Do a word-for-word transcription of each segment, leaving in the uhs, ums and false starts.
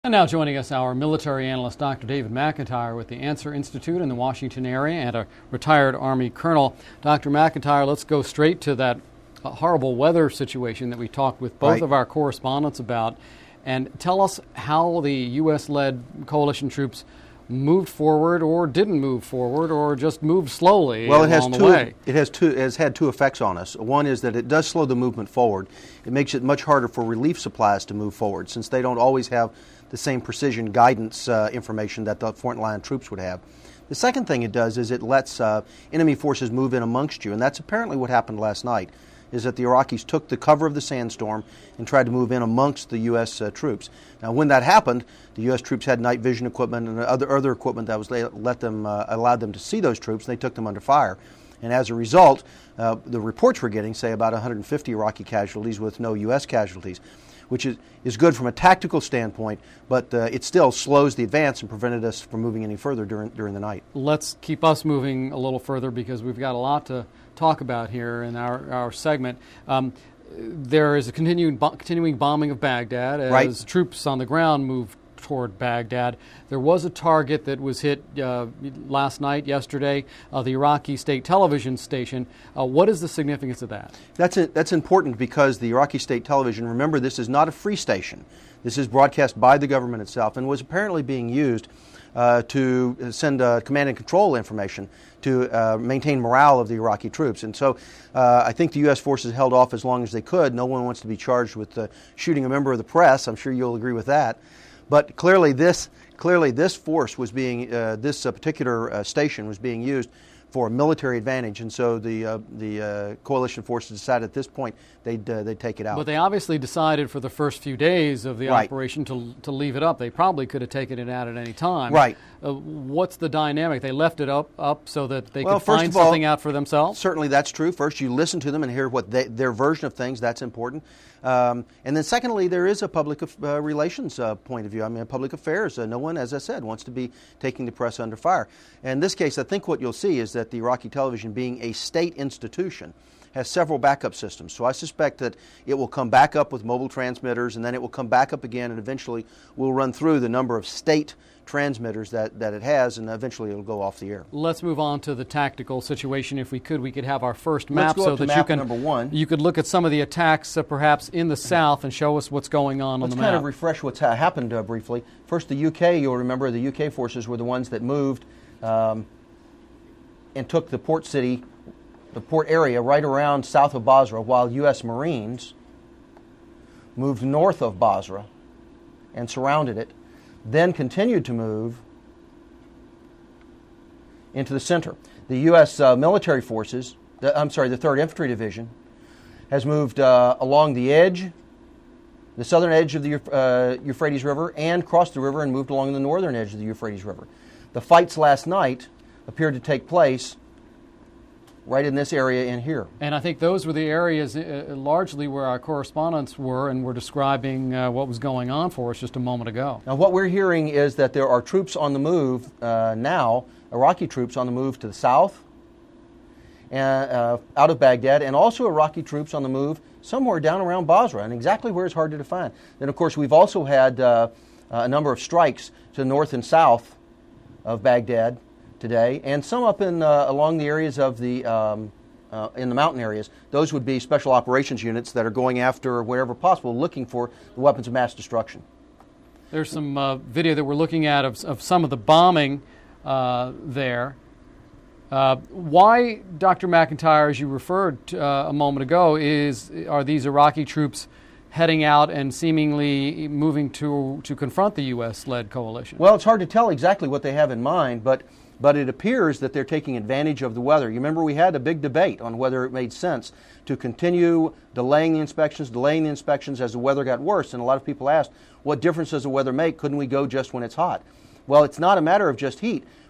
And now joining us, our military analyst, Doctor David McIntyre with the Answer Institute in the Washington area and a retired Army colonel. Doctor McIntyre, let's go straight to that horrible weather situation that we talked with both right. of our correspondents about. And tell us how the U S-led coalition troops moved forward or didn't move forward or just moved slowly well, it has along two, the way. It has, two, it has had two effects on us. One is that it does slow the movement forward. It makes it much harder for relief supplies to move forward since they don't always have the same precision guidance uh, information that the front line troops would have. The second thing it does is it lets uh, enemy forces move in amongst you, and that's apparently what happened last night, is that the Iraqis took the cover of the sandstorm and tried to move in amongst the U S uh, troops. Now, when that happened, the U S troops had night vision equipment and other other equipment that was let them uh, allowed them to see those troops, and they took them under fire. And as a result, uh, the reports we're getting say about one hundred fifty Iraqi casualties with no U S casualties, which is, is good from a tactical standpoint, but uh, it still slows the advance and prevented us from moving any further during during the night. Let's keep us moving a little further because we've got a lot to talk about here in our, our segment. Um, there is a continuing, bo- continuing bombing of Baghdad as right. troops on the ground move toward Baghdad. There was a target that was hit uh, last night, yesterday, uh, the Iraqi state television station. Uh, what is the significance of that? That's a, that's important because the Iraqi state television, remember, this is not a free station. This is broadcast by the government itself and was apparently being used uh, to send uh, command and control information to uh, maintain morale of the Iraqi troops. And so uh, I think the U S forces held off as long as they could. No one wants to be charged with uh, shooting a member of the press. I'm sure you'll agree with that. But clearly this clearly this force was being, uh, this uh, particular uh, station was being used for a military advantage, and so the uh, the uh, coalition forces decided at this point they'd uh, they'd take it out. But they obviously decided for the first few days of the right. operation to to leave it up. They probably could have taken it out at any time. Right. Uh, what's the dynamic? They left it up up so that they well, could find of all, something out for themselves? Certainly that's true. First, you listen to them and hear what they, their version of things. That's important. Um, and then secondly, there is a public uh, relations uh, point of view. I mean, public affairs. Uh, no one, as I said, wants to be taking the press under fire. And in this case, I think what you'll see is that the Iraqi television, being a state institution, has several backup systems. So I suspect that it will come back up with mobile transmitters, and then it will come back up again, and eventually we'll run through the number of state transmitters that, that it has, and eventually it'll go off the air. Let's move on to the tactical situation. If we could, we could have our first map Let's go so up to that map you can number one. you could look at some of the attacks uh, perhaps in the south and show us what's going on Let's on the kind map. of refresh what's ha- happened uh, briefly. First, the U K, you'll remember the U K forces were the ones that moved um, and took the port city, the port area right around south of Basra, while U S Marines moved north of Basra and surrounded it, then continued to move into the center. The U S uh, military forces, the, I'm sorry, the third Infantry Division, has moved uh, along the edge, the southern edge of the uh, Euphrates River, and crossed the river and moved along the northern edge of the Euphrates River. The fights last night appeared to take place right in this area in here. And I think those were the areas uh, largely where our correspondents were and were describing uh, what was going on for us just a moment ago. Now, what we're hearing is that there are troops on the move uh, now, Iraqi troops on the move to the south, and, uh, out of Baghdad, and also Iraqi troops on the move somewhere down around Basra, and exactly where is hard to define. Then, of course, we've also had uh, a number of strikes to the north and south of Baghdad today, and some up in uh, along the areas of the um, uh, in the mountain areas. Those would be special operations units that are going after wherever possible, looking for the weapons of mass destruction. There's some uh, video that we're looking at of, of some of the bombing uh, there. Uh, why, Doctor McIntyre, as you referred to, uh, a moment ago, is are these Iraqi troops heading out and seemingly moving to to confront the U S-led coalition? Well, it's hard to tell exactly what they have in mind, but but it appears that they're taking advantage of the weather. You remember we had a big debate on whether it made sense to continue delaying the inspections, delaying the inspections as the weather got worse, and a lot of people asked, what difference does the weather make? Couldn't we go just when it's hot? Well, it's not a matter of just heat.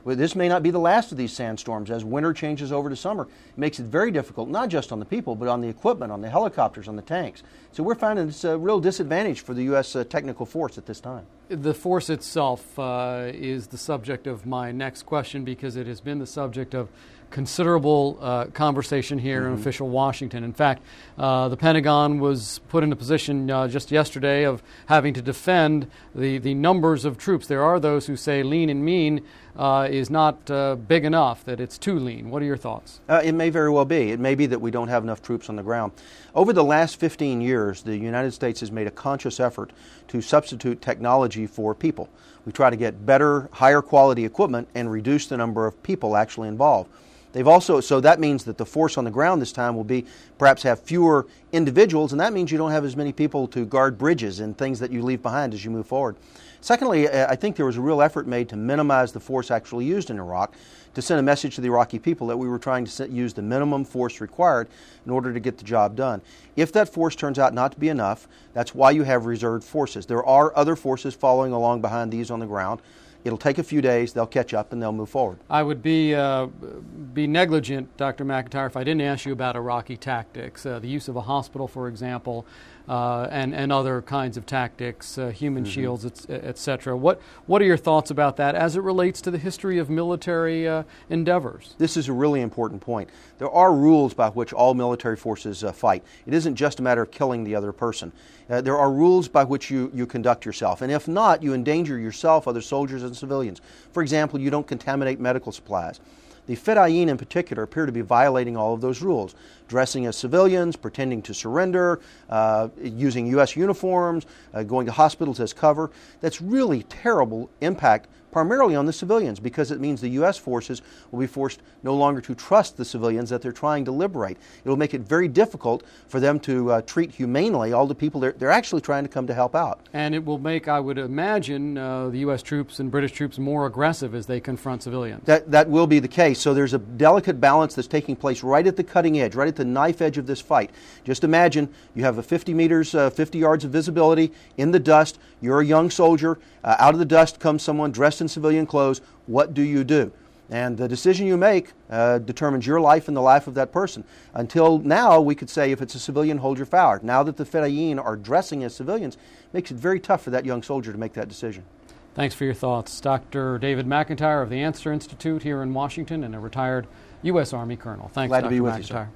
Well, this may not be the last of these sandstorms. As winter changes over to summer, it makes it very difficult, not just on the people, but on the equipment, on the helicopters, on the tanks. So we're finding it's a real disadvantage for the U S uh, technical force at this time. The force itself uh, is the subject of my next question, because it has been the subject of considerable uh, conversation here mm-hmm. in official Washington. In fact, uh, the Pentagon was put in a position uh, just yesterday of having to defend the, the numbers of troops. There are those who say lean and mean uh, is not uh, big enough, that it's too lean. What are your thoughts? Uh, it may very well be. It may be that we don't have enough troops on the ground. Over the last fifteen years, the United States has made a conscious effort to substitute technology for people. We try to get better, higher quality equipment and reduce the number of people actually involved. They've also, so that means that the force on the ground this time will be perhaps have fewer individuals, and that means you don't have as many people to guard bridges and things that you leave behind as you move forward. Secondly, I think there was a real effort made to minimize the force actually used in Iraq, to send a message to the Iraqi people that we were trying to use the minimum force required in order to get the job done. If that force turns out not to be enough, that's why you have reserved forces. There are other forces following along behind these on the ground. It'll take a few days, they'll catch up, and they'll move forward. I would be uh, be negligent, Doctor McIntyre, if I didn't ask you about Iraqi tactics, uh, the use of a hospital, for example, uh, and, and other kinds of tactics, uh, human mm-hmm. shields, et, et cetera. What, what are your thoughts about that as it relates to the history of military uh, endeavors? This is a really important point. There are rules by which all military forces uh, fight. It isn't just a matter of killing the other person. Uh, there are rules by which you, you conduct yourself, and if not, you endanger yourself, other soldiers, and civilians. For example, you don't contaminate medical supplies. The Fedayeen in particular appear to be violating all of those rules, dressing as civilians, pretending to surrender, uh, using U S uniforms, uh, going to hospitals as cover. That's really terrible impact primarily on the civilians, because it means the U S forces will be forced no longer to trust the civilians that they're trying to liberate. It will make it very difficult for them to uh, treat humanely all the people they're, they're actually trying to come to help out. And it will make, I would imagine, uh, the U S troops and British troops more aggressive as they confront civilians. That, that will be the case. So there's a delicate balance that's taking place right at the cutting edge, right at the knife edge of this fight. Just imagine you have a fifty meters, uh, fifty yards of visibility in the dust. You're a young soldier. Uh, out of the dust comes someone dressed in civilian clothes. What do you do? And the decision you make uh, determines your life and the life of that person. Until now, we could say if it's a civilian, hold your fire. Now that the Fedayeen are dressing as civilians, it makes it very tough for that young soldier to make that decision. Thanks for your thoughts. Doctor David McIntyre of the Answer Institute here in Washington, and a retired U S Army colonel. Thanks, Glad Doctor to be with McIntyre. you, sir.